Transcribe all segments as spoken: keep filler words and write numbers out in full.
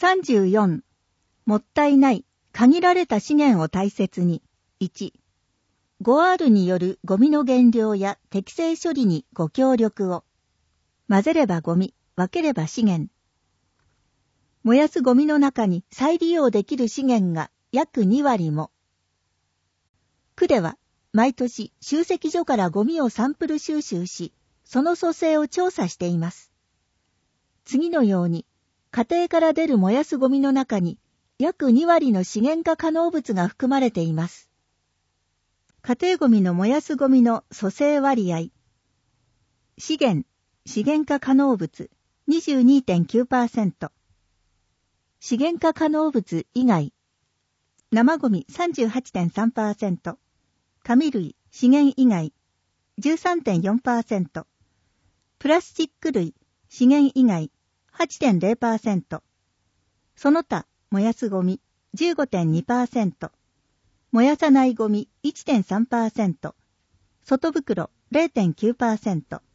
さんじゅうよん、もったいない、限られた資源を大切に。いち、ごアール によるゴミの減量や適正処理にご協力を。混ぜればゴミ、分ければ資源。燃やすゴミの中に再利用できる資源が約にわりも。区では毎年集積所からゴミをサンプル収集し、その組成を調査しています。次のように、家庭から出る燃やすゴミの中に約にわりの資源化可能物が含まれています。家庭ゴミの燃やすゴミの組成割合。資源、資源化可能物 にじゅうにてんきゅうパーセント。資源化可能物以外。生ゴミ さんじゅうはちてんさんパーセント。紙類、資源以外 じゅうさんてんよんパーセント。プラスチック類、資源以外 はちてんぜろパーセント。その他、燃やすゴミ じゅうごてんにパーセント。燃やさないゴミ いちてんさんパーセント。外袋 れいてんきゅうパーセント。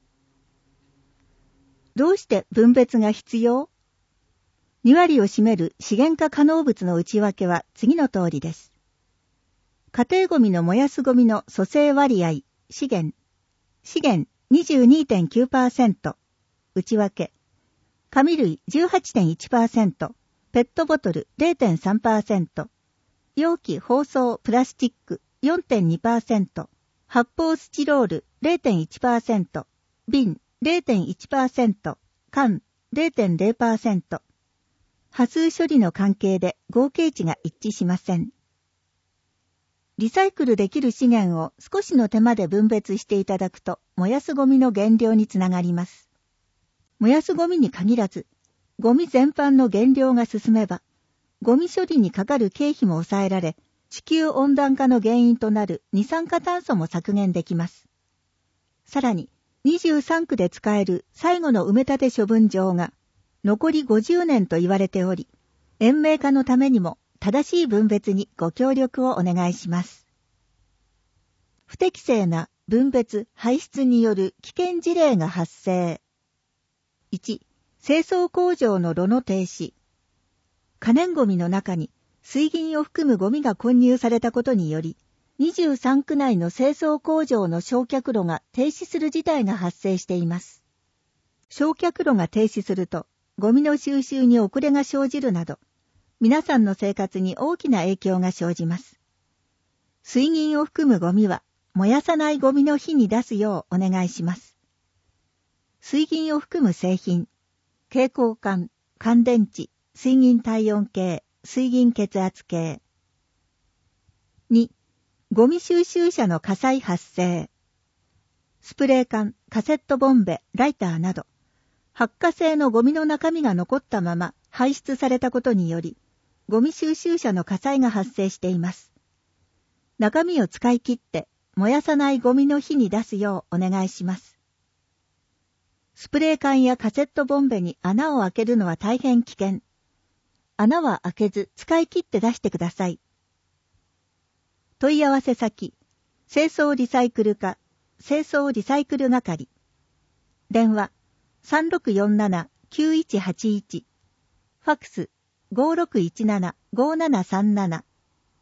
どうして分別が必要？にわりを占める資源化可能物の内訳は次の通りです。家庭ゴミの燃やすゴミの組成割合、資源。資源 にじゅうにてんきゅうパーセント。内訳。紙類 じゅうはちてんいちパーセント。ペットボトル れいてんさんパーセント。容器包装プラスチック よんてんにパーセント。発泡スチロール れいてんいちパーセント。瓶 れいてんいちパーセント。缶 れいてんぜろパーセント。波数処理の関係で合計値が一致しません。リサイクルできる資源を少しの手間で分別していただくと燃やすゴミの減量につながります。燃やすゴミに限らず、ゴミ全般の減量が進めば、ゴミ処理にかかる経費も抑えられ、地球温暖化の原因となる二酸化炭素も削減できます。さらに、にじゅうさんくで使える最後の埋め立て処分場が、残りごじゅうねんと言われており、延命化のためにも正しい分別にご協力をお願いします。不適正な分別・排出による危険事例が発生。いち、清掃工場の炉の停止。可燃ゴミの中に水銀を含むゴミが混入されたことにより、にじゅうさんく内の清掃工場の焼却炉が停止する事態が発生しています。焼却炉が停止すると、ゴミの収集に遅れが生じるなど、皆さんの生活に大きな影響が生じます。水銀を含むゴミは、燃やさないゴミの日に出すようお願いします。水銀を含む製品、蛍光管、乾電池、水銀体温計、水銀血圧計。に、ゴミ収集車の火災発生。スプレー缶、カセットボンベ、ライターなど、発火性のゴミの中身が残ったまま排出されたことにより、ゴミ収集車の火災が発生しています。中身を使い切って燃やさないゴミの日に出すようお願いします。スプレー缶やカセットボンベに穴を開けるのは大変危険。穴は開けず使い切って出してください。問い合わせ先、清掃リサイクル課、清掃リサイクル係。電話、さんろくよんななきゅういちはちいち。ファックス、ごろくいちななごななさんなな。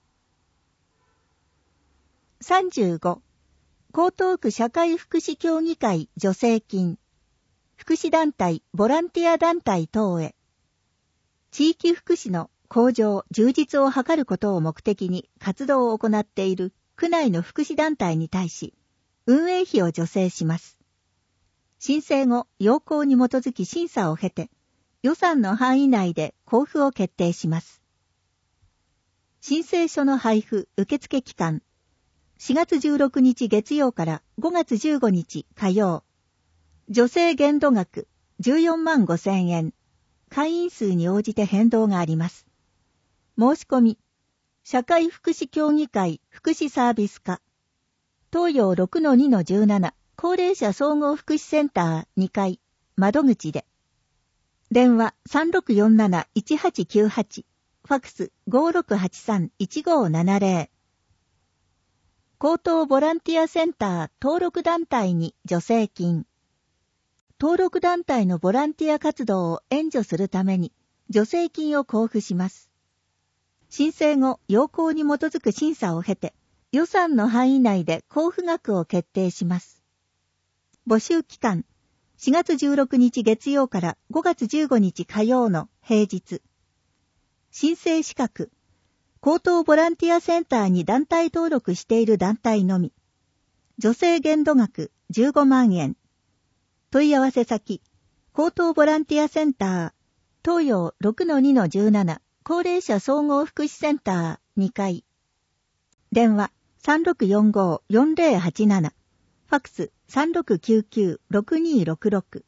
さんじゅうご、江東区社会福祉協議会助成金。福祉団体、ボランティア団体等へ。地域福祉の向上、充実を図ることを目的に活動を行っている区内の福祉団体に対し、運営費を助成します。申請後、要項に基づき審査を経て、予算の範囲内で交付を決定します。申請書の配布、受付期間、しがつじゅうろくにち月曜からごがつじゅうごにち火曜。助成限度額じゅうよんまんごせんえん。会員数に応じて変動があります。申し込み、社会福祉協議会福祉サービス課、東洋 ろくのにのじゅうなな 高齢者総合福祉センターにかい、窓口で。電話 さんろくよんなないちはちきゅうはち、ファックス ごろくはちさんいちごななぜろ。高等ボランティアセンター登録団体に助成金。登録団体のボランティア活動を援助するために、 助成金を交付します。申請後、要項に基づく審査を経て、予算の範囲内で交付額を決定します。募集期間、しがつじゅうろくにち月曜からごがつじゅうごにち火曜の平日。申請資格、高等ボランティアセンターに団体登録している団体のみ。助成限度額じゅうごまんえん。問い合わせ先、高等ボランティアセンター、東洋 ろくのにのじゅうなな 高齢者総合福祉センターにかい。電話 さんろくよんご よんぜろはちなな。ファックス さんろくきゅうきゅう ろくにろくろく。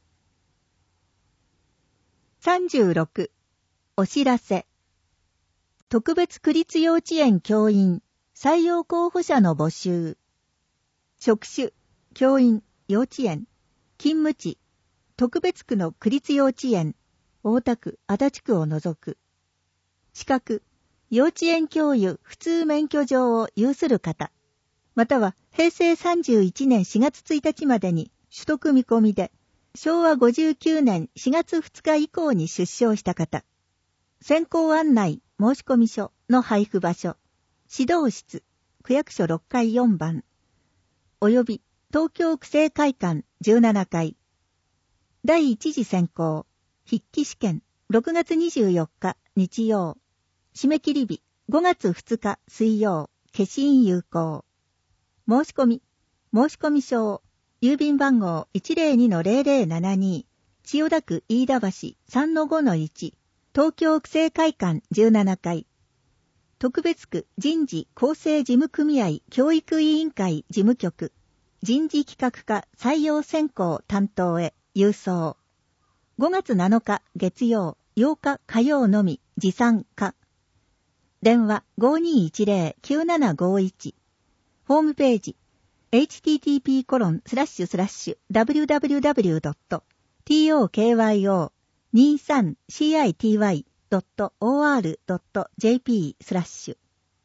さんじゅうろく。お知らせ。特別区立幼稚園教員採用候補者の募集。職種、教員、幼稚園、勤務地、特別区の区立幼稚園、大田区、足立区を除く。資格、幼稚園教諭普通免許状を有する方、またはへいせいさんじゅういちねんしがつついたちまでに取得見込みで、しょうわごじゅうきゅうねんしがつふつか以降に出生した方、選考案内申込書の配布場所、指導室、区役所ろっかいよんばん、および東京区政会館じゅうななかい。第一次選考、筆記試験、ろくがつにじゅうよっか日曜。締め切り日、ごがつふつか水曜、消印有効。申し込み、申込書、郵便番号 いちぜろにのぜろぜろななに、千代田区飯田橋 さんのごのいち、東京区政会館じゅうななかい。特別区人事構成事務組合教育委員会事務局、人事企画課採用選考担当へ郵送。ごがつなのか月曜、ようか火曜のみ持参可。電話 ごにいちぜろ きゅうななごいち。ホームページ エイチティーティーピーコロンスラッシュスラッシュダブリューダブリューダブリュードットトクヨにじゅうさんシティドットオーアールドットジェーピー スラッシュ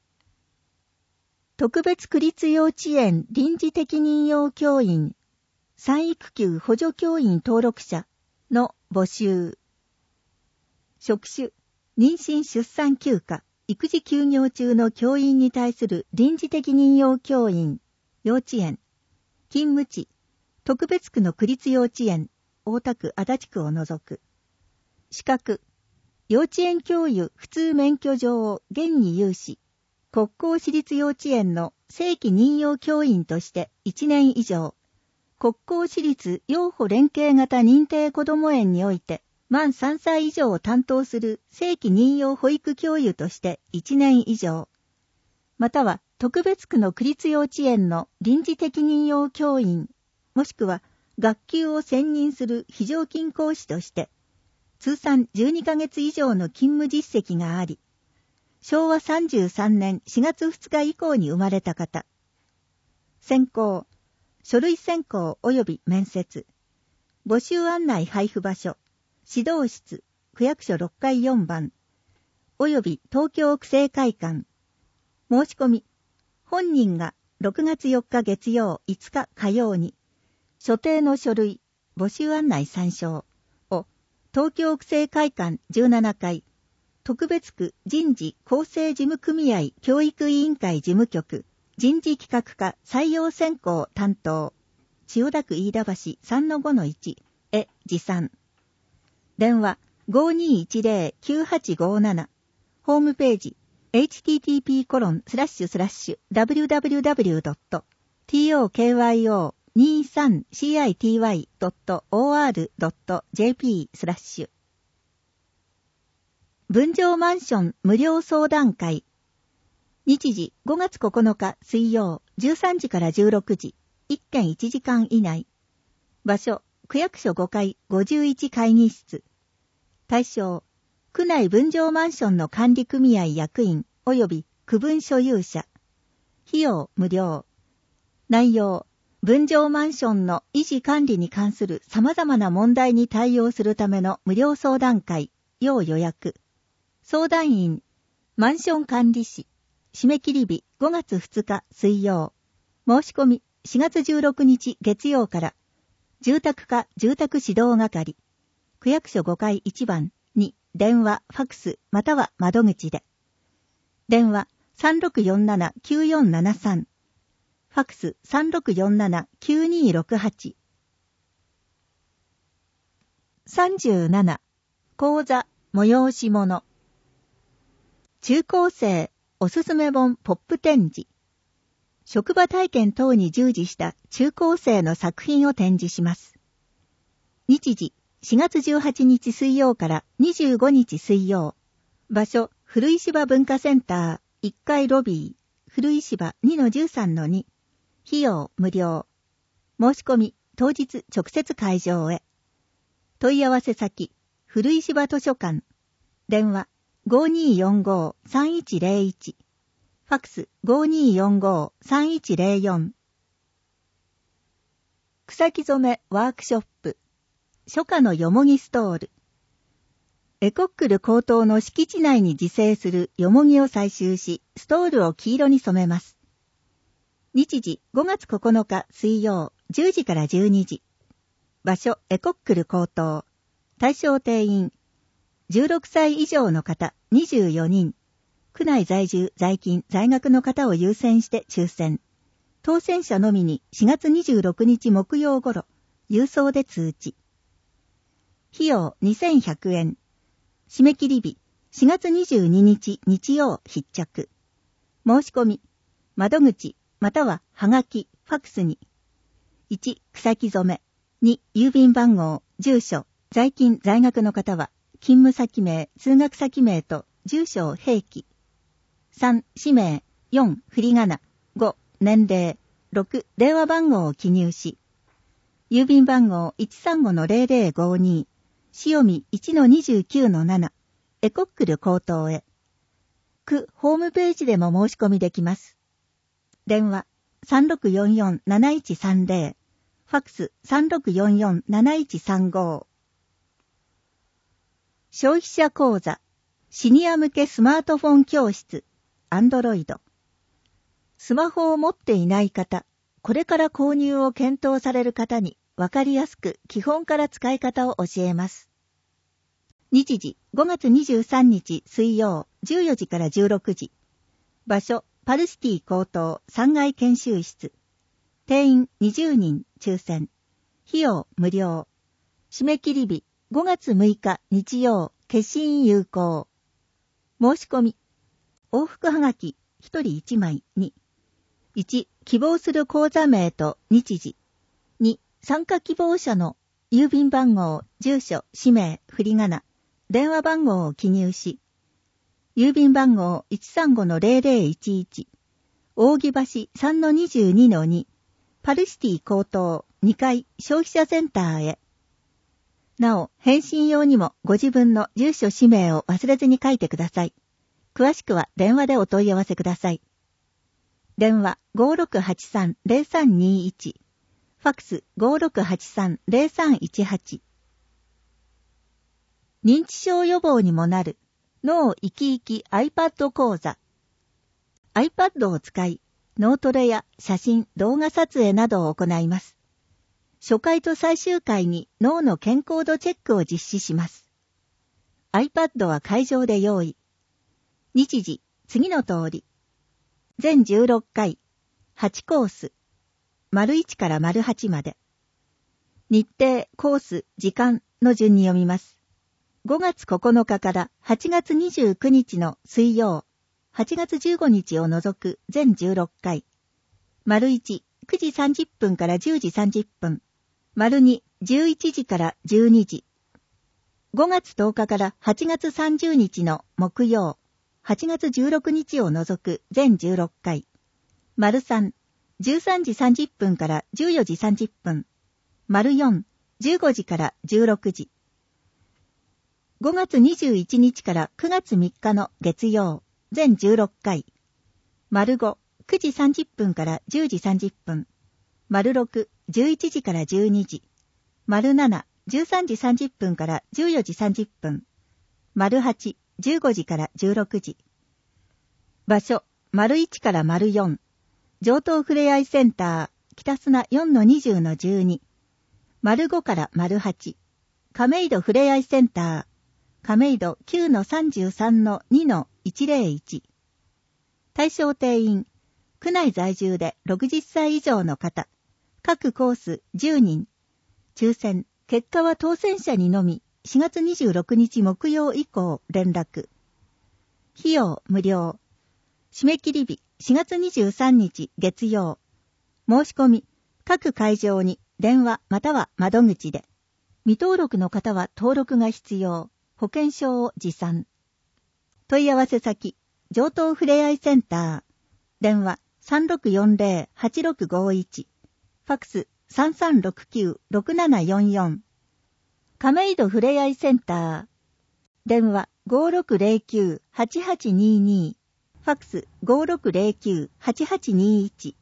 特別区立幼稚園臨時適任用教員産育休補助教員登録者の募集。職種、妊娠出産休暇、育児休業中の教員に対する臨時適任用教員、幼稚園、勤務地、特別区の区立幼稚園、大田区足立区を除く。資格、幼稚園教諭普通免許状を現に有し、国公私立幼稚園の正規任用教員としていちねん以上、国公私立幼保連携型認定こども園において、満さんさい以上を担当する正規任用保育教諭としていちねん以上、または特別区の区立幼稚園の臨時適任用教員、もしくは学級を専任する非常勤講師として、通算じゅうにかげつ以上の勤務実績があり、しょうわさんじゅうさんねんしがつふつか以降に生まれた方。選考、書類選考及び面接。募集案内配布場所、指導室、区役所ろっかいよんばん、及び東京区政会館。申し込み、本人がろくがつよっか月曜いつか火曜に、所定の書類、募集案内参照を、東京区政会館じゅうななかい、特別区人事構成事務組合教育委員会事務局、人事企画課採用選考担当、千代田区飯田橋 さんのごのいち へ持参。電話 ごにいちぜろ きゅうはちごなな。ホームページ エイチティーティーピーコロンスラッシュスラッシュダブリューダブリューダブリュードットトクヨにじゅうさんシティドットオーアールドットジェーピー スラッシュ分譲マンション無料相談会。日時ごがつここのか水曜じゅうさんじからじゅうろくじ、いっけんいちじかん以内。場所、区役所ごかいごじゅういち会議室。対象、区内分譲マンションの管理組合役員及び区分所有者。費用無料。内容、分譲マンションの維持管理に関する様々な問題に対応するための無料相談会、要予約。相談員、マンション管理士。締め切り日ごがつふつか水曜。申し込みしがつじゅうろくにち月曜から。住宅課住宅指導係。区役所ごかいいちばんに電話、ファクス、または窓口で。電話 さんろくよんななきゅうよんななさん、ファクス さんろくよんななきゅうにろくはち。さんじゅうなな、講座、催し物。中高生おすすめ本ポップ展示。職場体験等に従事した中高生の作品を展示します。日時、しがつじゅうはちにち水曜からにじゅうごにち水曜。場所、古石場文化センターいっかいロビー、古石場 にのじゅうさんのに。費用無料。申し込み、当日直接会場へ。問い合わせ先、古石場図書館。電話、ごーにーよんごーさんいちゼロいち。ファクス ごーにーよんごーさんいちゼロよん。草木染めワークショップ。初夏のよもぎストール。エコックル高等の敷地内に自生するよもぎを採集し、ストールを黄色に染めます。日時ごがつここのか水曜じゅうじからじゅうにじ。場所エコックル高等。対象定員じゅうろくさい以上の方にじゅうよにん。区内在住在勤在学の方を優先して抽選。当選者のみにしがつにじゅうろくにち木曜頃郵送で通知。費用にせんひゃくえん。締め切り日しがつにじゅうににち日曜必着。申し込み窓口またははがきファクスに。いち草木染め。に郵便番号住所在勤在学の方は勤務先名通学先名と住所を併記。さん氏名。よん振り仮名。ご年齢。ろく電話番号を記入し。郵便番号 いちさんごのゼロゼロごに。潮見 いちのにじゅうきゅうのなな。エコックル高等へ。区ホームページでも申し込みできます。電話 さんろくよんよんなないちさんゼロ。ファクス さんろくよんよんなないちさんご。消費者講座シニア向けスマートフォン教室アンドロイド。スマホを持っていない方、これから購入を検討される方にわかりやすく基本から使い方を教えます。日時ごがつにじゅうさんにち水曜じゅうよじからじゅうろくじ。場所パルシティ高等さんがい研修室。定員にじゅうにん抽選。費用無料。締め切り日ごがつむいか日曜消印有効。申し込み往復はがきひとりいちまいに。いち希望する講座名と日時。に参加希望者の郵便番号住所氏名振り仮名電話番号を記入し。郵便番号 いちさんごのゼロゼロいちいち。扇橋 さんのにじゅうにのに。パルシティ高等にかい消費者センターへ。なお、返信用にもご自分の住所氏名を忘れずに書いてください。詳しくは電話でお問い合わせください。電話 ごろくはちさんゼロさんにいち。ファクス ごろくはちさんゼロさんいちはち。認知症予防にもなる脳生き生き iPad 講座。iPad を使い、脳トレや写真、動画撮影などを行います。初回と最終回に脳の健康度チェックを実施します。iPad は会場で用意。日時、次の通り。全じゅうろっかい、はちコース。丸いちから丸はちまで。日程、コース、時間の順に読みます。ごがつここのかからはちがつにじゅうくにちの水曜、はちがつじゅうごにちを除く全じゅうろっかい。丸いち、くじさんじゅっぷんからじゅうじさんじゅっぷん。丸に、じゅういちじからじゅうにじ。ごがつとおかからはちがつさんじゅうにちの木曜、はちがつじゅうろくにちを除く全じゅうろっかい。丸さん、じゅうさんじさんじゅっぷんからじゅうよじさんじゅっぷん。丸よん、じゅうごじからじゅうろくじ。ごがつにじゅういちにちからくがつみっかの月曜、全じゅうろっかい。丸ご、くじさんじゅっぷんからじゅうじさんじゅっぷん。丸ろく、じゅういちじからじゅうにじ。丸なな、じゅうさんじさんじゅっぷんからじゅうよじさんじゅっぷん。丸はち、じゅうごじからじゅうろくじ。場所、丸いちから丸よん。上東ふれあいセンター、北砂 よんのにじゅうのじゅうに。丸ごから丸はち。亀戸ふれあいセンター、 亀戸 きゅうのさんじゅうさんのにのいちぜろいち。対象定員、区内在住でろくじゅっさい以上の方、各コースじゅうにん。抽選、結果は当選者にのみ、しがつにじゅうろくにち木曜以降連絡。費用無料。締め切り日しがつにじゅうさんにち月曜。申し込み、各会場に電話または窓口で。未登録の方は登録が必要。保険証を持参。問い合わせ先、上東ふれあいセンター。電話 さんろくよんぜろはちろくごいち。ファックス さんさんろくきゅうろくななよんよん。亀戸ふれあいセンター。電話 ごろくぜろきゅうはちはちにに。ファックス ごろくぜろきゅうはちはちにいち。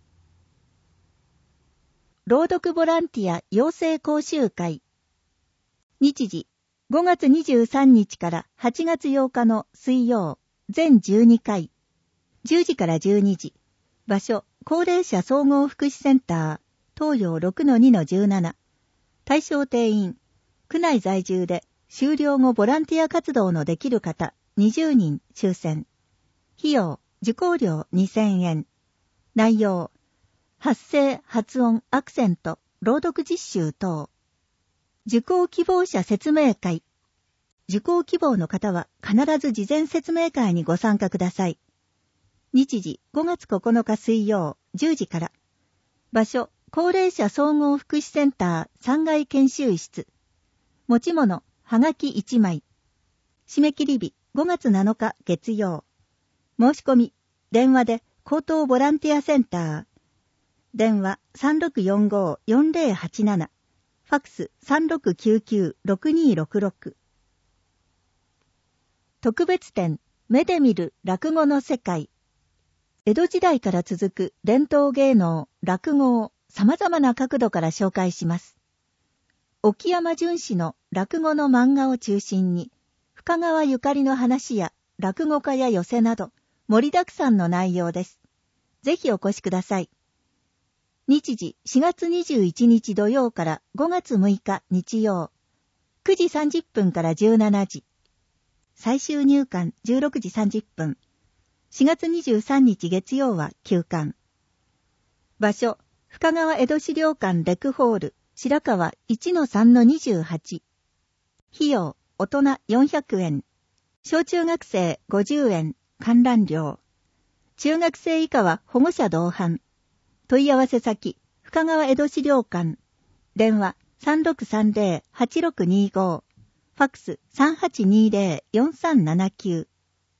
朗読ボランティア養成講習会。日時、ごがつにじゅうさんにちからはちがつようかの水曜、全じゅうにかい。じゅうじからじゅうにじ。場所、高齢者総合福祉センター、東洋 ろくのにのじゅうなな。対象定員、区内在住で修了後ボランティア活動のできる方にじゅうにん抽選。費用、受講料にせんえん。内容、発声、発音、アクセント、朗読実習等。受講希望者説明会。受講希望の方は必ず事前説明会にご参加ください。日時、ごがつここのか水曜、じゅうじから。場所、高齢者総合福祉センターさんがい研修室。持ち物、はがきいちまい。締め切り日、ごがつなのか月曜。申し込み、電話で高等ボランティアセンター。電話 さんろくよんごよんぜろはちなな。ファックス さんろくきゅうきゅうろくにろくろく。特別展、目で見る落語の世界。江戸時代から続く伝統芸能、落語を様々な角度から紹介します。沖山純氏の落語の漫画を中心に、深川ゆかりの話や落語家や寄席など、盛りだくさんの内容です。ぜひお越しください。日時しがつにじゅういちにち土曜からごがつむいか日曜。くじさんじゅっぷんからじゅうしちじ。最終入館じゅうろくじさんじゅっぷん。しがつにじゅうさんにち月曜は休館。場所、深川江戸資料館レクホール、白川 いちのさんのにじゅうはち。費用、大人よんひゃくえん。小中学生ごじゅうえん、観覧料。中学生以下は保護者同伴。問い合わせ先、深川江戸資料館。電話 さんろくさんぜろはちろくにご。ファックス さんはちにぜろよんさんななきゅう。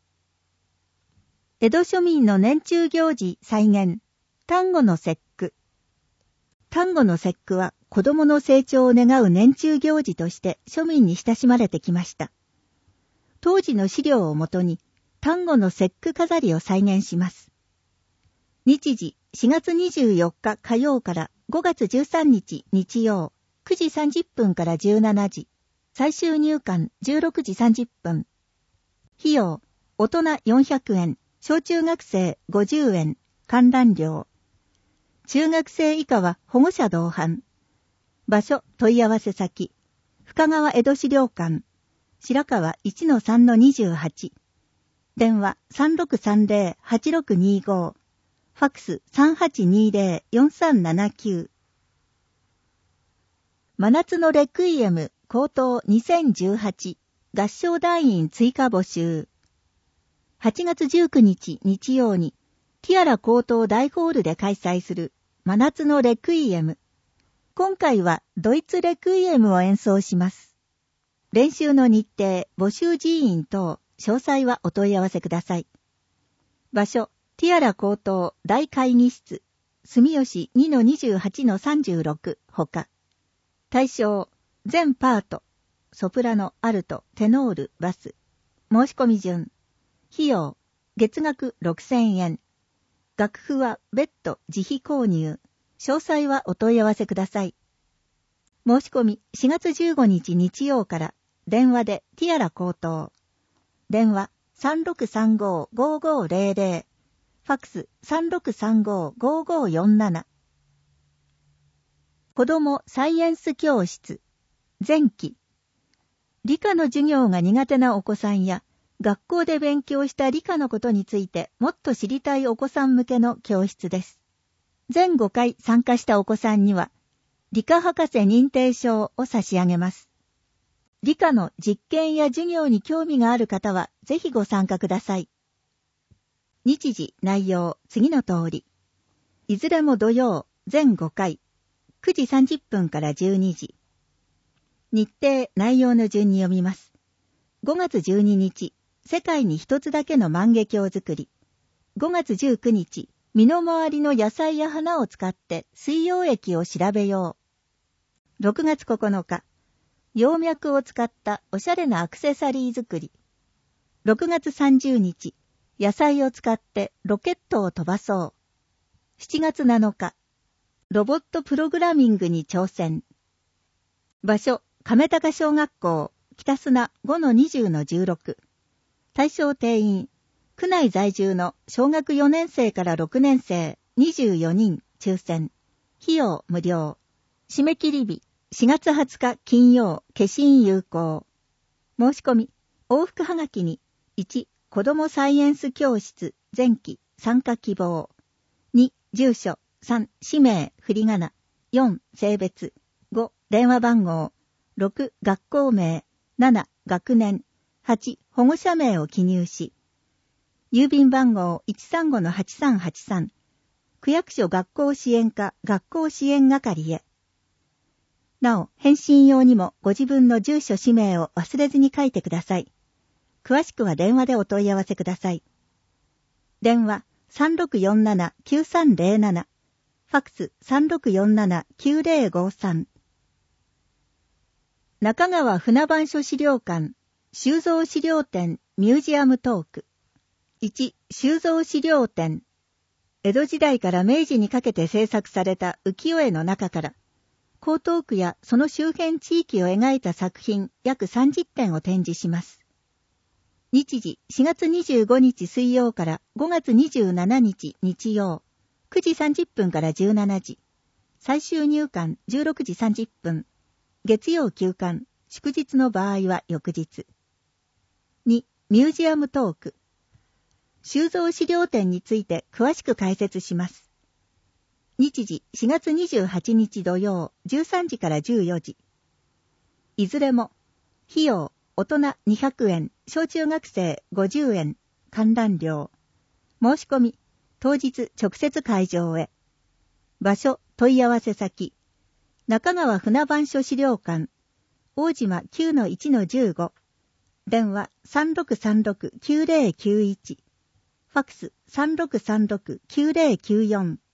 江戸庶民の年中行事再現。端午の節句。端午の節句は子供の成長を願う年中行事として庶民に親しまれてきました。当時の資料をもとに端午の節句飾りを再現します。日時しがつにじゅうよっか火曜からごがつじゅうさんにち日曜、くじさんじゅっぷんからじゅうしちじ。最終入館じゅうろくじさんじゅっぷん。費用、大人よんひゃくえん、小中学生ごじゅうえん、観覧料。中学生以下は保護者同伴。場所、問い合わせ先、深川江戸資料館、白川 いちのさんのにじゅうはち。電話 さんろくさんぜろはちろくにご。ファックス さんはちにぜろよんさんななきゅう。真夏のレクイエム高等にせんじゅうはち合唱団員追加募集。はちがつじゅうくにち日曜にティアラ高等大ホールで開催する真夏のレクイエム。今回はドイツレクイエムを演奏します。練習の日程、募集人員等、詳細はお問い合わせください。場所、ティアラ高等大会議室、住吉 にのにじゅうはちのさんじゅうろくほか。対象、全パート、ソプラノ、アルト、テノール、バス。申し込み順。費用、月額ろくせんえん。楽譜は別途自費購入。詳細はお問い合わせください。申し込みしがつじゅうごにち日曜から電話でティアラ高等。電話 さんろくさんごごごぜろぜろ。ファックス さんろくさんごごごよんなな。子どもサイエンス教室前期。 理科の授業が苦手なお子さんや、学校で勉強した理科のことについてもっと知りたいお子さん向けの教室です。全ごかい参加したお子さんには、理科博士認定証を差し上げます。理科の実験や授業に興味がある方は、ぜひご参加ください。日時、内容、次の通り。いずれも土曜、全ごかい、くじさんじゅっぷんからじゅうにじ。日程、内容の順に読みます。ごがつじゅうににち、世界に一つだけの万華鏡作り。ごがつじゅうくにち、身の回りの野菜や花を使って水溶液を調べよう。ろくがつここのか、葉脈を使ったおしゃれなアクセサリー作り。ろくがつさんじゅうにち、野菜を使ってロケットを飛ばそう。しちがつなのか、ロボットプログラミングに挑戦。場所、亀高小学校、北砂 ごのにじゅうのじゅうろく。対象定員、区内在住の小学よねんせいからろくねんせいにじゅうよにん抽選。費用無料。締め切り日、しがつはつか金曜、消印有効。申し込み、往復はがきに、いち、子どもサイエンス教室、前期、参加希望。に、住所。さん、氏名、振り仮名。よん、性別。ご、電話番号。ろく、学校名。なな、学年。はち、保護者名を記入し。郵便番号 いちさんごのはちさんはちさん。区役所学校支援課学校支援係へ。なお、返信用にもご自分の住所氏名を忘れずに書いてください。詳しくは電話でお問い合わせください。電話 さんろくよんななきゅうさんぜろなな。ファックス さんろくよんななきゅうぜろごさん。中川船番所資料館、収蔵資料展ミュージアムトーク。いち、収蔵資料展。江戸時代から明治にかけて制作された浮世絵の中から、江東区やその周辺地域を描いた作品約さんじゅってんを展示します。日時、しがつにじゅうごにち水曜からごがつにじゅうしちにち日曜、くじさんじゅっぷんからじゅうしちじ。最終入館じゅうろくじさんじゅっぷん。月曜休館、祝日の場合は翌日。に、ミュージアムトーク。収蔵資料展について詳しく解説します。日時、しがつにじゅうはちにち土曜、じゅうさんじからじゅうよじ。いずれも、費用、大人にひゃくえん、小中学生ごじゅうえん、観覧料。申し込み、当日直接会場へ。場所、問い合わせ先。中川船番所資料館、大島 きゅうのいちのじゅうご。電話 さんろくさんろくきゅうぜろきゅういち。ファックス さんろくさんろくきゅうぜろきゅうよん。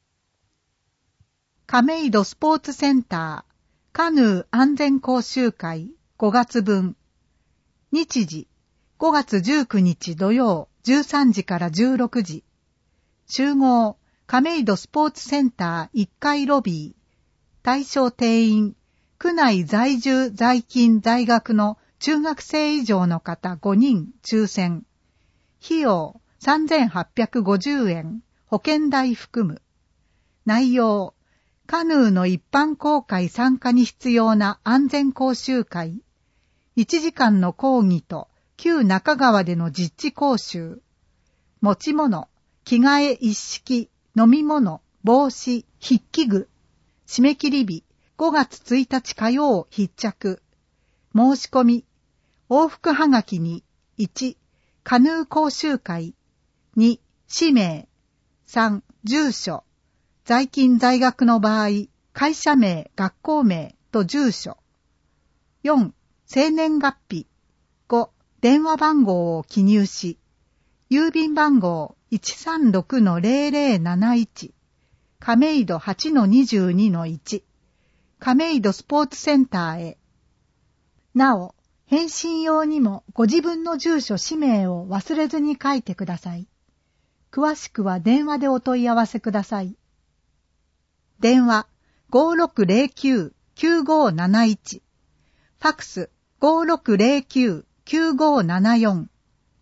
亀戸スポーツセンターカヌー安全講習会ごがつぶん。日時ごがつじゅうくにち土曜じゅうさんじからじゅうろくじ。集合亀戸スポーツセンターいっかいロビー。対象定員区内在住在勤在学の中学生以上の方ごにん抽選。費用さんぜんはっぴゃくごじゅうえん、保険代含む。内容、カヌーの一般公開参加に必要な安全講習会。いちじかんの講義と旧中川での実地講習。持ち物、着替え一式、飲み物、帽子、筆記具。締め切り日、ごがつついたち火曜必着。申し込み、往復はがきに、いち、カヌー講習会。に、氏名。さん、住所。在勤在学の場合、会社名、学校名と住所。よん、生年月日。ご、電話番号を記入し、郵便番号 いちさんろくのぜろぜろなないち、亀戸 はちのにじゅうにのいち、亀戸スポーツセンターへ。なお、返信用にもご自分の住所氏名を忘れずに書いてください。詳しくは電話でお問い合わせください。電話 ごろくぜろきゅうきゅうごなないち、ファックス ごろくぜろきゅうきゅうごななよん。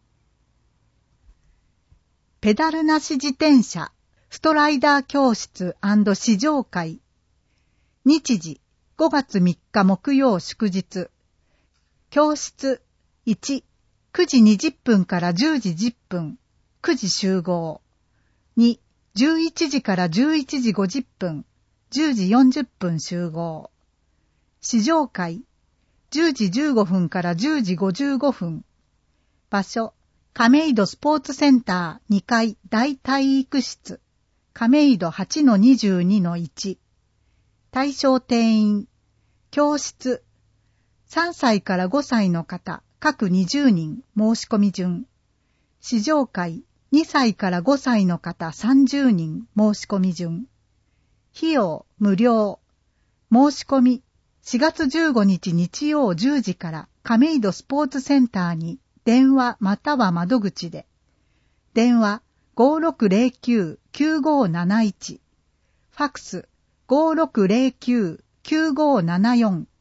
ペダルなし自転車ストライダー教室&試乗会。日時ごがつみっか木曜祝日。 教室いち、くじにじゅっぷんからじゅうじじゅっぷん、くじ集合。に、じゅういちじからじゅういちじごじゅっぷん、じゅうじよんじゅっぷん集合。試乗会、じゅうじじゅうごふんからじゅうじごじゅうごふん。場所、亀戸スポーツセンターにかい大体育室、亀戸 はちのにじゅうにのいち。対象定員、教室、さんさいからごさいの方、各にじゅうにん申し込み順。試乗会、にさいからごさいの方さんじゅうにん申し込み順。費用、無料。申し込み、しがつじゅうごにち日曜じゅうじから亀戸スポーツセンターに電話または窓口で。電話 ごーろくゼロきゅう きゅうごーなないち。ファックス ごーろくゼロきゅう きゅうごーななよん。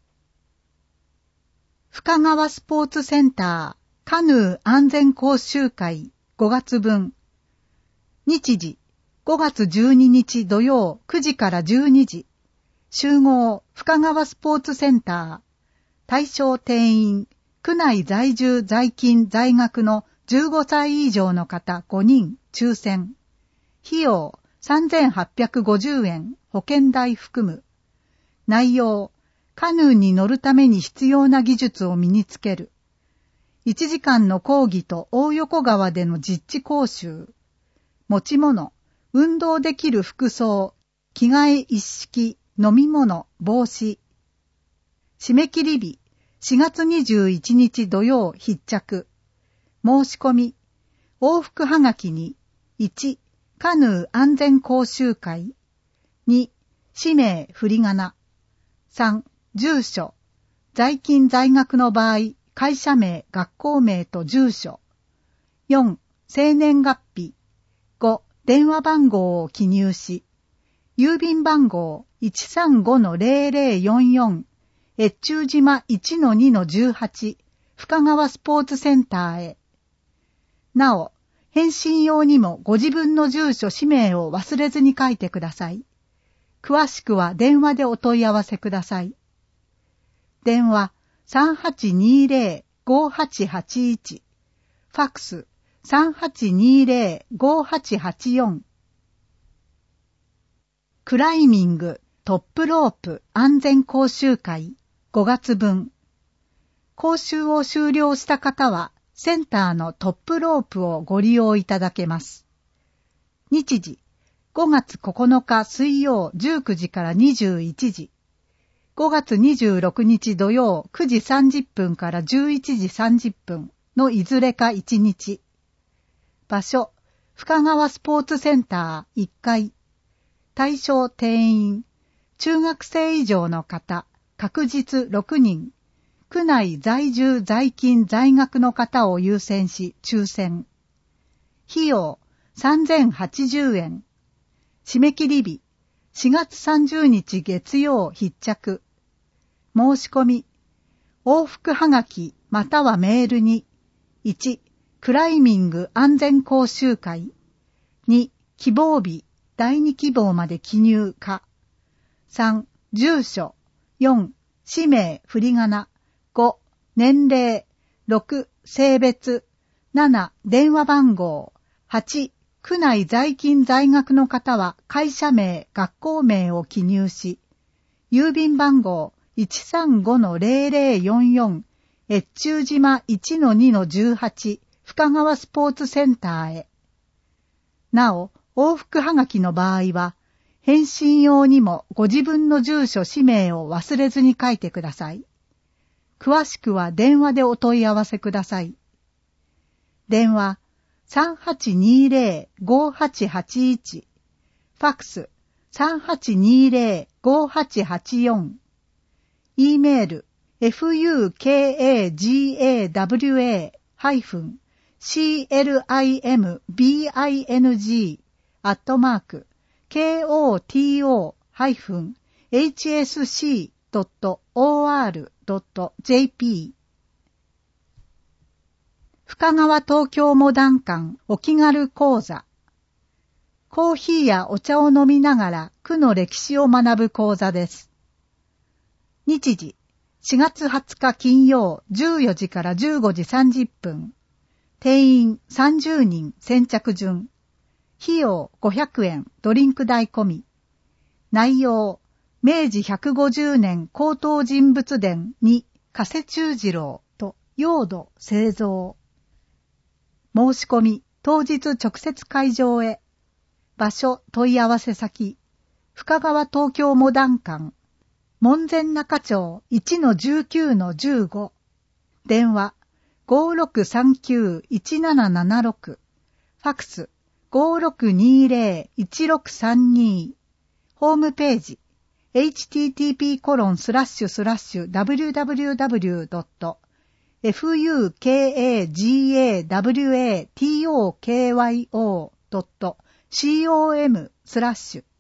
深川スポーツセンターカヌー安全講習会ごがつぶん。日時ごがつじゅうににち土曜くじからじゅうにじ。集合深川スポーツセンター。対象定員区内在住在勤在学のじゅうごさい以上の方ごにん抽選。費用さんぜんはっぴゃくごじゅうえん保険代含む。内容カヌーに乗るために必要な技術を身につける。いちじかんの講義と大横川での実地講習。持ち物、運動できる服装、着替え一式、飲み物、帽子。締め切り日、しがつにじゅういちにち土曜必着。申し込み、往復はがきに、いち、カヌー安全講習会。に、氏名振り仮名。さん、住所。在勤在学の場合、会社名、学校名と住所。よん、生年月日。ご、電話番号を記入し、郵便番号 いちさんごのゼロゼロよんよん、越中島 いちのにのじゅうはち、深川スポーツセンターへ。なお、返信用にもご自分の住所氏名を忘れずに書いてください。詳しくは電話でお問い合わせください。電話 さんはちにゼロ ごはちはちいち、ファックス さんはちにゼロ ごはちはちよん。クライミングトップロープ安全講習会ごがつぶん。講習を終了した方はセンターのトップロープをご利用いただけます。日時ごがつここのか水曜じゅうくじからにじゅういちじ。ごがつにじゅうろくにち土曜くじさんじゅっぷんからじゅういちじさんじゅっぷんのいずれかいちにち。場所、深川スポーツセンターいっかい。対象定員、中学生以上の方、確実ろくにん。区内在住在勤在学の方を優先し抽選。費用さんぜんはちじゅうえん。締め切り日、しがつさんじゅうにち月曜必着。申し込み、往復はがきまたはメールに、いち、クライミング安全講習会。に、希望日、だいに希望まで記入か。さん、住所。よん、氏名振り仮名。ご、年齢。ろく、性別。なな、電話番号。はち、区内在勤在学の方は会社名、学校名を記入し、郵便番号 いちさんごのゼロゼロよんよん、越中島 いちのにのじゅうはち、深川スポーツセンターへ。なお、往復はがきの場合は、返信用にもご自分の住所氏名を忘れずに書いてください。詳しくは電話でお問い合わせください。電話さんはちにゼロ ごはちはちいち、ファックス さんはちにゼロ ごはちはちよん、E メール エフユーケーエージーエーダブリューエー シーエルアイエムビーアイエヌジー アットマーク ケーオーティーオー エイチエスシー ドット オーアール ドット ジェーピー。深川東京モダン館お気軽講座。コーヒーやお茶を飲みながら区の歴史を学ぶ講座です。日時しがつはつか金曜じゅうよじからじゅうごじさんじゅっぷん。定員さんじゅうにん先着順。費用ごひゃくえんドリンク代込み。内容、明治ひゃくごじゅうねん高等人物伝に加瀬忠次郎と用土製造。申し込み、当日直接会場へ。場所問い合わせ先、深川東京モダン館。門前仲町 いちのじゅうきゅうのじゅうご。電話 ごーろくさんきゅういちななななろく。ファクス ごーろくにーぜろいちろくさんに。ホームページ エイチティーティーピーコロンスラッシュスラッシュダブリューダブリューダブリュードットエフユーケーエージーエーダブリューエーティーオーケーワイオードットコムスラッシュ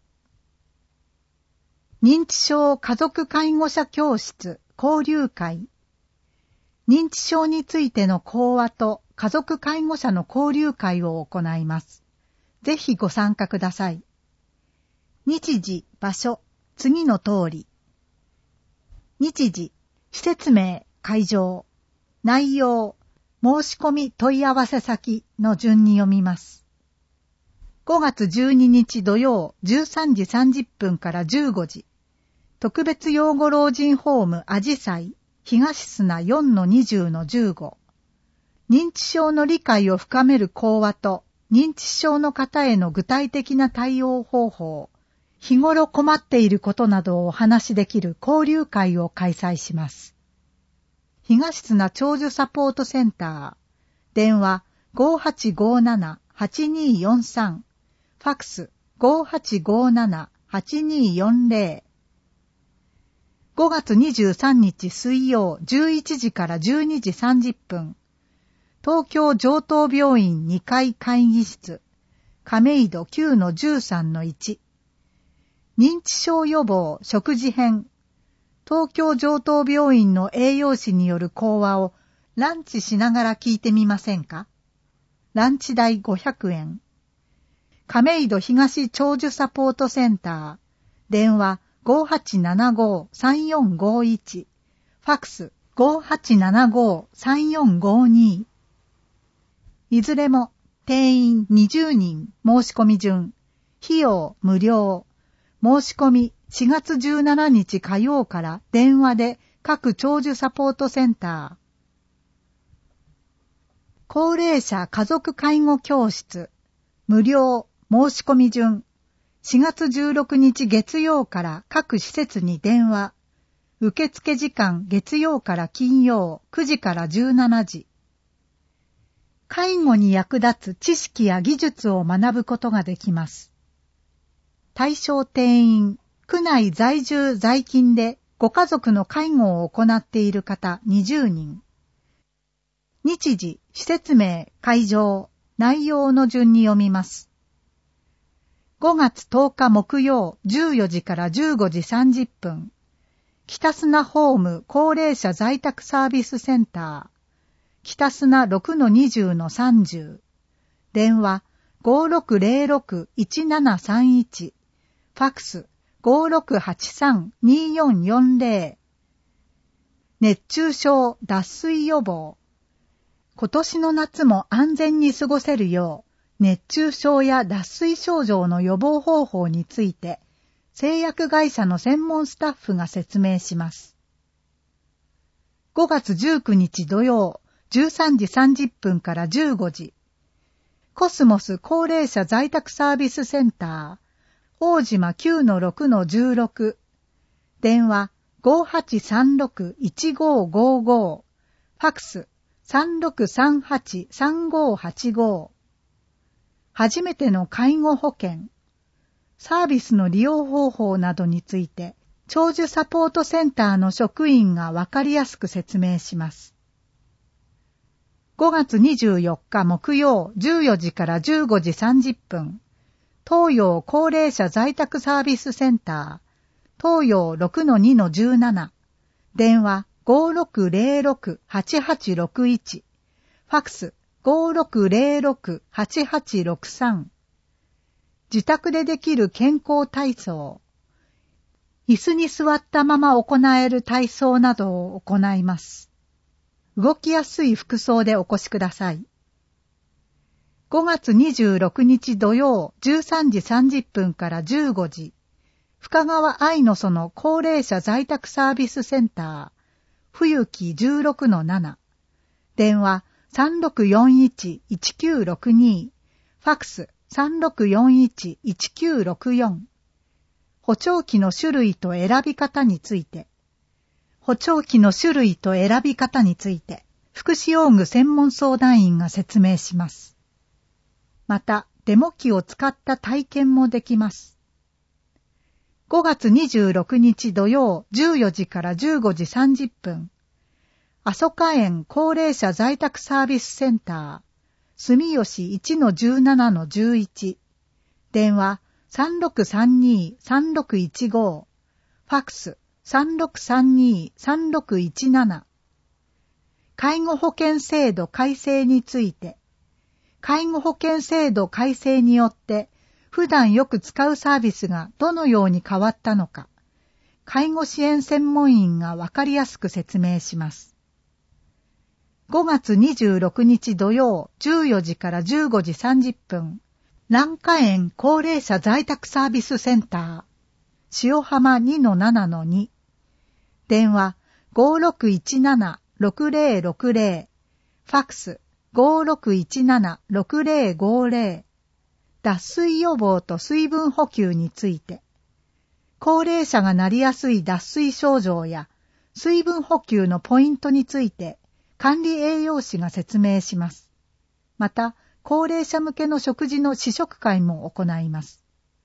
認知症家族介護者教室交流会。認知症についての講話と家族介護者の交流会を行います。ぜひご参加ください。日時、場所、次の通り。日時、施設名、会場、内容、申し込み問い合わせ先の順に読みます。ごがつじゅうににち土曜じゅうさんじさんじゅっぷんからじゅうごじ。特別養護老人ホームあじさい東砂 よんのにじゅうのじゅうご。認知症の理解を深める講話と認知症の方への具体的な対応方法、日頃困っていることなどをお話しできる交流会を開催します。東砂長寿サポートセンター、電話 ごーはちごーななはちにーよんさん、ファクス ごーはちごーななはちにーよんぜろ。ごがつにじゅうさんにち水曜じゅういちじからじゅうにじさんじゅっぷん、東京城東病院にかい会議室、亀戸 きゅうのじゅうさんのいち。認知症予防食事編、東京城東病院の栄養士による講話をランチしながら聞いてみませんか？ランチ代ごひゃくえん。亀戸東長寿サポートセンター、電話ごーはちななごーさんよんごーいち、ファクス ごーはちななごーさんよんごーに。いずれも定員にじゅうにん申し込み順、費用無料。申し込みしがつじゅうしちにち火曜から電話で各長寿サポートセンター。高齢者家族介護教室、無料申し込み順。しがつじゅうろくにち月曜から各施設に電話。受付時間月曜から金曜くじからじゅうしちじ。介護に役立つ知識や技術を学ぶことができます。対象定員、区内在住在勤でご家族の介護を行っている方にじゅうにん。日時、施設名、会場、内容の順に読みます。ごがつとおか木曜じゅうよじからじゅうごじさんじゅっぷん、北砂ホーム高齢者在宅サービスセンター、北砂 ろくのにじゅうのさんじゅう、電話 ごーろくぜろろくいちななさんいち、ファクス ごーろくはちさんにーよんよんぜろ。熱中症脱水予防。今年の夏も安全に過ごせるよう、熱中症や脱水症状の予防方法について、製薬会社の専門スタッフが説明します。ごがつじゅうくにち土曜、じゅうさんじさんじゅっぷんからじゅうごじ。コスモス高齢者在宅サービスセンター、大島 きゅうのろくのじゅうろく。電話 ごーはちさんろくいちごーごーごー。ファクス さんろくさんはちさんごーはちごー。初めての介護保険、サービスの利用方法などについて、長寿サポートセンターの職員がわかりやすく説明します。ごがつにじゅうよっか木曜じゅうよじからじゅうごじさんじゅっぷん、東洋高齢者在宅サービスセンター、東洋 ろくのにのじゅうなな、電話 ごーろくぜろろくはちはちろくいち、ファクスごーろくぜろろくはちはちろくさん。自宅でできる健康体操。 椅子に座ったまま行える体操などを行います。動きやすい服装でお越しください。ごがつにじゅうろくにち土曜じゅうさんじさんじゅっぷんからじゅうごじ、深川愛の園高齢者在宅サービスセンター、冬木 じゅうろくのなな、電話 さんろくよんいちいちきゅうろくに、ファクス さんろくよんいちいちきゅうろくよん。補聴器の種類と選び方について、補聴器の種類と選び方について、福祉用具専門相談員が説明します。また、デモ機を使った体験もできます。ごがつにじゅうろくにち土曜じゅうよじからじゅうごじさんじゅっぷん、阿蘇花園高齢者在宅サービスセンター、住吉 いちのじゅうななのじゅういち、電話 さんろくさんにさんろくいちご、ファクス さんろくさんにさんろくいちなな。介護保険制度改正について、介護保険制度改正によって普段よく使うサービスがどのように変わったのか、介護支援専門員がわかりやすく説明します。ごがつにじゅうろくにち土曜じゅうよじからじゅうごじさんじゅっぷん、蘭花園高齢者在宅サービスセンター、塩浜 にのななのに、電話 ごろくいちななろくぜろろくぜろ、ファクス ごろくいちななろくぜろごぜろ、脱水予防と水分補給について、高齢者がなりやすい脱水症状や水分補給のポイントについて管理栄養士が説明します。また、高齢者向けの食事の試食会も行います。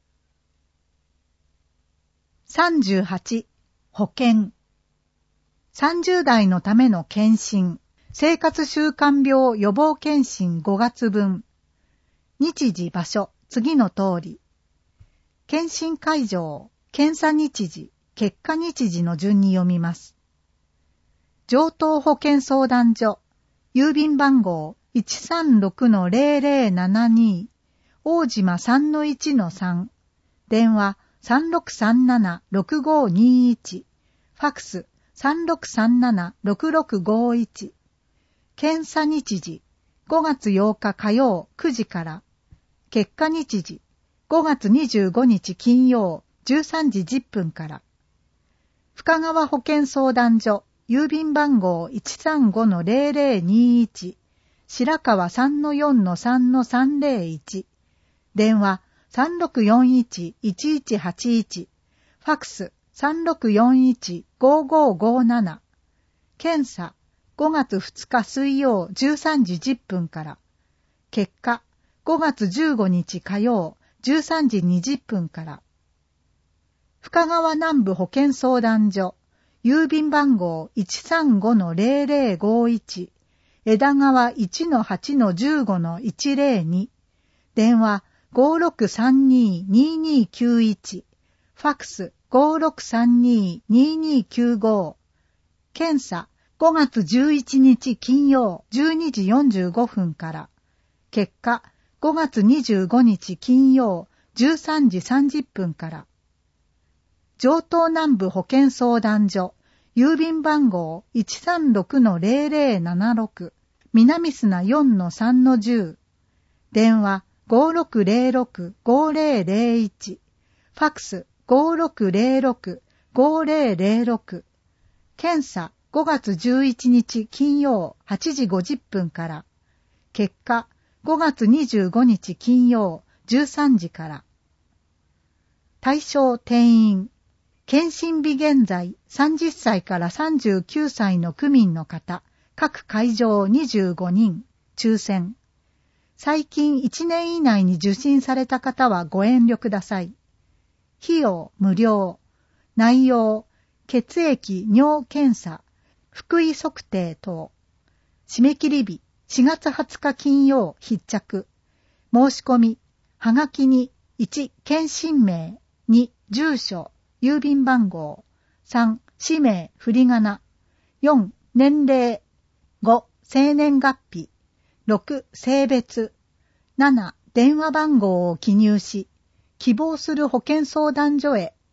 さんじゅうはち、保険。さんじゅうだいのための検診、生活習慣病予防検診ごがつぶん。日時場所、次の通り。検診会場、検査日時、結果日時の順に読みます。上東保健相談所、郵便番号 いちさんろくのぜろぜろななに、大島 さんのいちのさん、電話 さんろくさんななろくごにいち、ファクス さんろくさんななろくろくごいち、検査日時、ごがつようか火曜くじから、結果日時、ごがつにじゅうごにち金曜じゅうさんじじゅっぷんから、深川保健相談所、郵便番号 いちさんごのぜろぜろにいち、白川 さんのよんのさんのさんぜろいち、電話 さんろくよんいちいちいちはちいち、ファクス さんろくよんいちごごごなな、検査ごがつふつか水曜じゅうさんじじゅっぷんから、結果ごがつじゅうごにち火曜じゅうさんじにじゅっぷんから、深川南部保健相談所、郵便番号 いちさんごのぜろぜろごいち、枝川 いちのはちのじゅうごのいちぜろに、電話 ごろくさんにににきゅういち、ファクス ごろくさんにににきゅうご、検査ごがつじゅういちにち金曜じゅうにじよんじゅうごふんから、結果ごがつにじゅうごにち金曜じゅうさんじさんじゅっぷんから、上東南部保健相談所、郵便番号 いちさんろくのぜろぜろななろく、南砂 よんのさんのじゅう、電話 ごろくぜろろくごぜろぜろいち、ファクス ごろくぜろろくごぜろぜろろく、検査ごがつじゅういちにち金曜はちじごじゅっぷんから、結果ごがつにじゅうごにち金曜じゅうさんじから。対象定員、検診日現在さんじゅっさいからさんじゅうきゅうさいの区民の方、各会場にじゅうごにん、抽選。最近いちねん以内に受診された方はご遠慮ください。費用無料。内容、血液尿検査、腹囲測定等。締め切り日、しがつはつか金曜必着。申し込み、はがきにいち、検診名、に、住所、郵便番号、さん、氏名、振り仮名、よん、年齢、ご、生年月日、ろく、性別、なな、電話番号を記入し、希望する保健相談所へ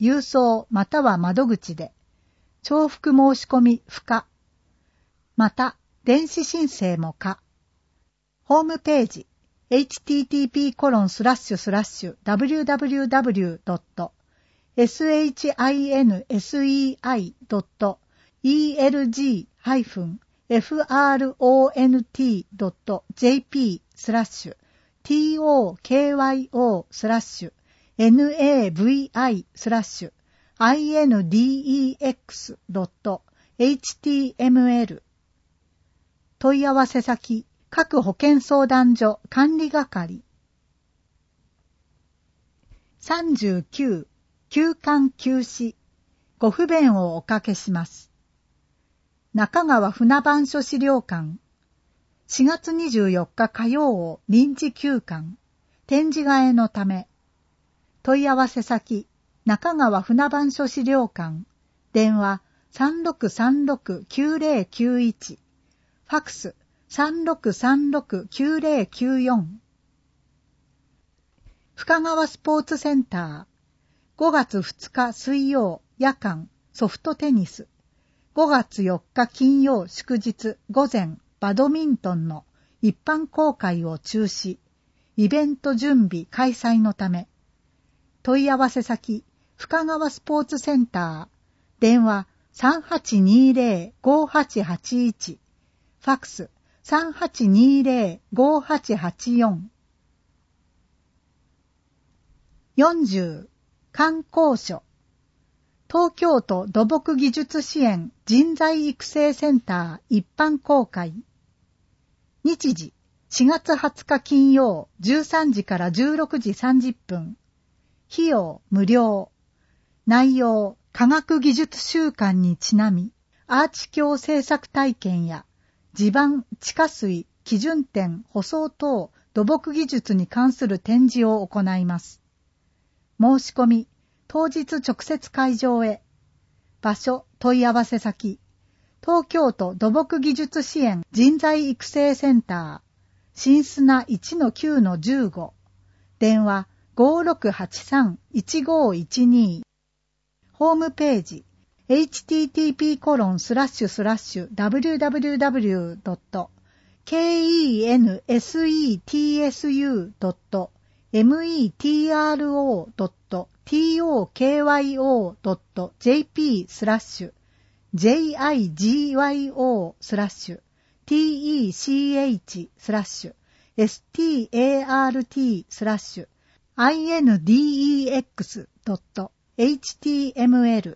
郵送または窓口で、重複申し込み不可。また、電子申請も可。ホームページ、エイチティーティーピーコロンスラッシュスラッシュダブリューダブリューダブリュードットシンセイドットイーエルジーハイフンエフアールオーエヌティードットジェーピースラッシュティーオーケーワイオースラッシュエヌエーブイアイスラッシュアイエヌディーイーエックスドットエイチティーエムエル 問い合わせ先各保健相談所管理係さんじゅうきゅう休館休止ご不便をおかけします。中川船番所資料館しがつにじゅうよっか火曜を臨時休館展示替えのため問い合わせ先中川船番所資料館電話 さんろくさんろくきゅうぜろきゅういち ファクスさんろくさんろくきゅうぜろきゅうよん深川スポーツセンターごがつふつか水曜夜間ソフトテニスごがつよっか金曜祝日午前バドミントンの一般公開を中止イベント準備開催のため問い合わせ先深川スポーツセンター電話 さんはちにぜろごはちはちいち ファクスさんはちにぜろごはちはちよん よんじゅう観光所東京都土木技術支援人材育成センター一般公開日時しがつはつか金曜じゅうさんじからじゅうろくじさんじゅっぷん費用無料内容科学技術週間にちなみアーチ橋製作体験や地盤、地下水、基準点、舗装等土木技術に関する展示を行います。申し込み当日直接会場へ場所問い合わせ先東京都土木技術支援人材育成センター新砂 いちのきゅうのじゅうご 電話 ごろくはちさんいちごいちに ホームページ エイチティーティーピーコロンスラッシュスラッシュダブリューダブリューダブリュードットケーイーエヌエスイーティーエスユードットエムイーティーアールオードットティーオーケーワイオードットジェーピースラッシュジェイアイジーワイオースラッシュティーイーシーエイチスラッシュエスティーエーアールティースラッシュアイエヌディーイーエックスドットエイチティーエムエル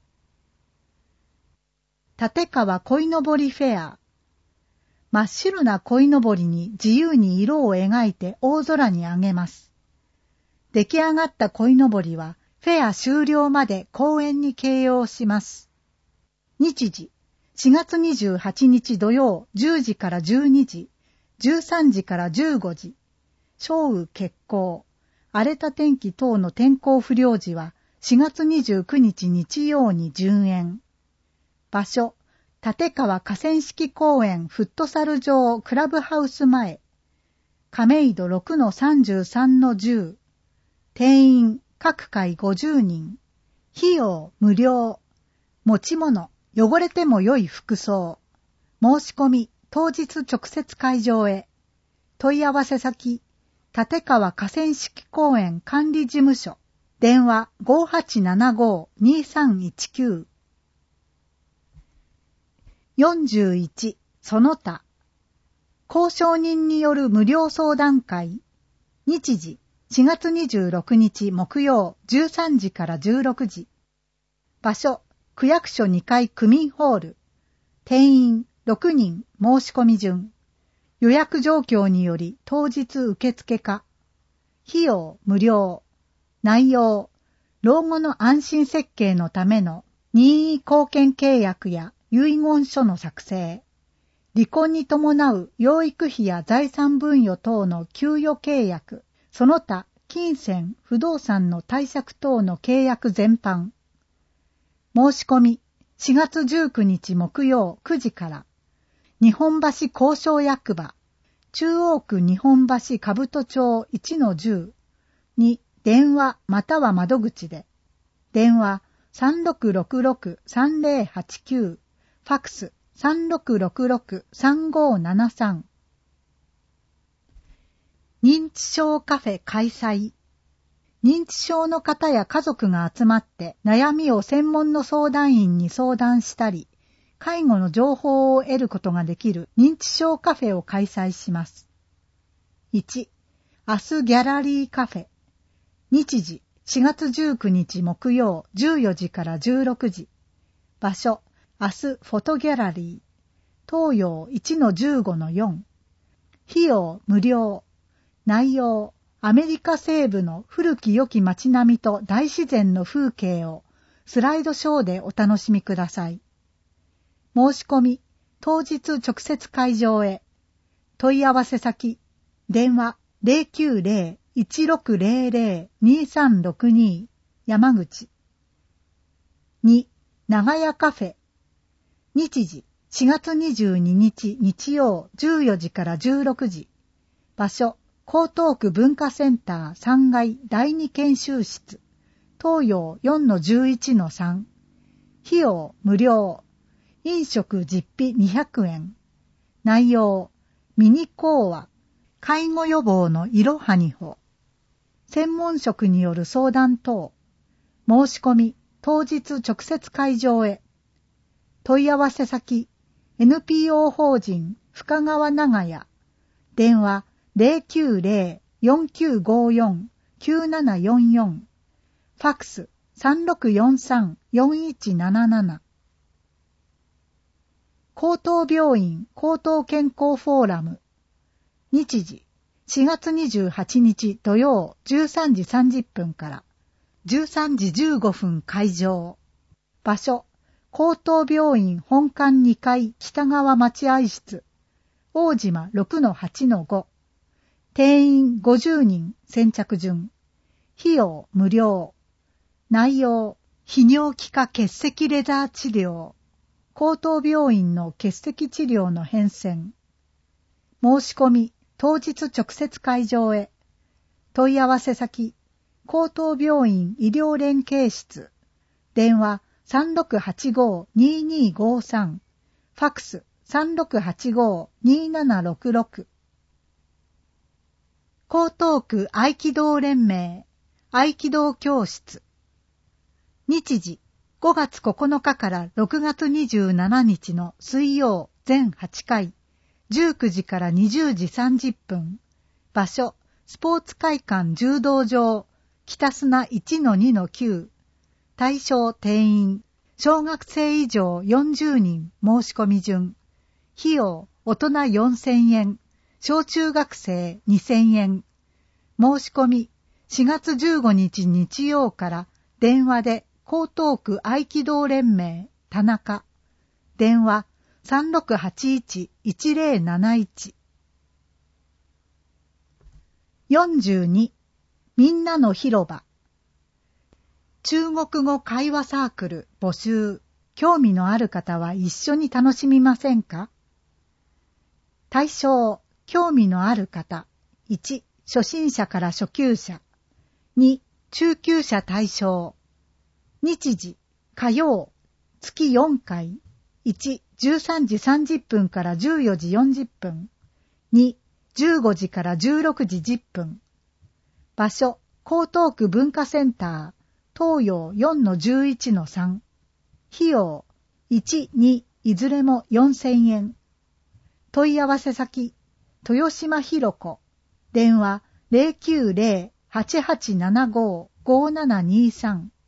立川鯉のぼりフェア真っ白な鯉のぼりに自由に色を描いて大空に上げます。出来上がった鯉のぼりはフェア終了まで公園に掲揚します。日時しがつにじゅうはちにち土曜じゅうじからじゅうにじ、じゅうさんじからじゅうごじ、少雨欠航、荒れた天気等の天候不良時はしがつにじゅうくにち日曜に順延。場所立川河川敷公園フットサル場クラブハウス前亀戸 ろくのさんじゅうさんのじゅう定員各回ごじゅうにん費用無料持ち物汚れても良い服装申し込み当日直接会場へ問い合わせ先立川河川敷公園管理事務所電話 ごはちななごにさんいちきゅう よんじゅういちその他交渉人による無料相談会日時しがつにじゅうろくにち木曜じゅうさんじからじゅうろくじ場所区役所にかい区民ホール定員ろくにん申し込み順予約状況により当日受付か費用無料内容老後の安心設計のための任意貢献契約や遺言書の作成離婚に伴う養育費や財産分与等の給与契約その他金銭不動産の貸借等の契約全般申し込みしがつじゅうくにち木曜くじから日本橋交渉役場中央区日本橋兜町 いちのじゅう に電話または窓口で電話 さんろくろくろくさんぜろはちきゅう、ファックス さんろくろくろくさんごななさん。認知症カフェ開催。認知症の方や家族が集まって悩みを専門の相談員に相談したり、介護の情報を得ることができる認知症カフェを開催します。いち. 明日ギャラリーカフェ。日時しがつじゅうくにち木曜じゅうよじからじゅうろくじ。場所明日フォトギャラリー。東洋 いちのじゅうごのよん。費用無料。内容アメリカ西部の古き良き街並みと大自然の風景をスライドショーでお楽しみください。申し込み当日直接会場へ。問い合わせ先電話 ゼロきゅうゼロ いちろくゼロゼロ にさんろくに 山口。に. 長屋カフェ。日時しがつにじゅうににち日曜じゅうよじからじゅうろくじ。場所江東区文化センターさんがいだいに研修室。東洋 よんのじゅういちのさん。費用無料。飲食実費にひゃくえん。内容ミニ講話。介護予防のいろはにほ。専門職による相談等。申し込み当日直接会場へ。問い合わせ先 エヌピーオー 法人深川長屋。電話ゼロきゅうゼロ よんきゅうごよん きゅうななよんよん。ファックス さんろくよんさん よんいちなななな。江東病院江東健康フォーラム。日時しがつにじゅうはちにち土曜じゅうさんじさんじゅっぷんからじゅうさんじじゅうごふん会場。場所江東病院本館にかい北側待合室。大島 ろくのはちのご。定員ごじゅうにん先着順。費用無料。内容泌尿器科結石レザー治療。江東病院の結石治療の変遷。申し込み当日直接会場へ。問い合わせ先江東病院医療連携室。電話 さんろくはちご ににごさん。ファックス さんろくはちご にななろくろく。江東区合気道連盟合気道教室。日時ごがつここのかからろくがつにじゅうしちにちの水曜全はちかいじゅうくじからにじゅうじさんじゅっぷん。場所スポーツ会館柔道場北砂 いちのにのきゅう。対象定員小学生以上よんじゅうにん申し込み順。費用大人よんせんえん小中学生にせんえん。申し込みしがつじゅうごにち日曜から電話で江東区合気道連盟田中。電話 さんろくはちいち いちぜろなないち。よんじゅうに. みんなの広場。中国語会話サークル募集。興味のある方は一緒に楽しみませんか？対象、興味のある方。いち. 初心者から初級者。に. 中級者対象。日時、火曜、月よんかい。いち. じゅうさんじさんじゅっぷんからじゅうよじよんじゅっぷん。に. じゅうごじからじゅうろくじじゅっぷん。場所、江東区文化センター、東洋 よんのじゅういちのさん。費用、いち、に、いずれもよんせんえん。問い合わせ先、豊島ひろ子。電話 ゼロきゅうゼロ はちはちななご ごななにさん。